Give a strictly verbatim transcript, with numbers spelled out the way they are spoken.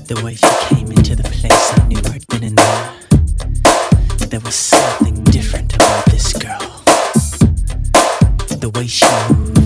The way she came into the place, I knew I'd been in there. There was something different about this girl. The way she moved,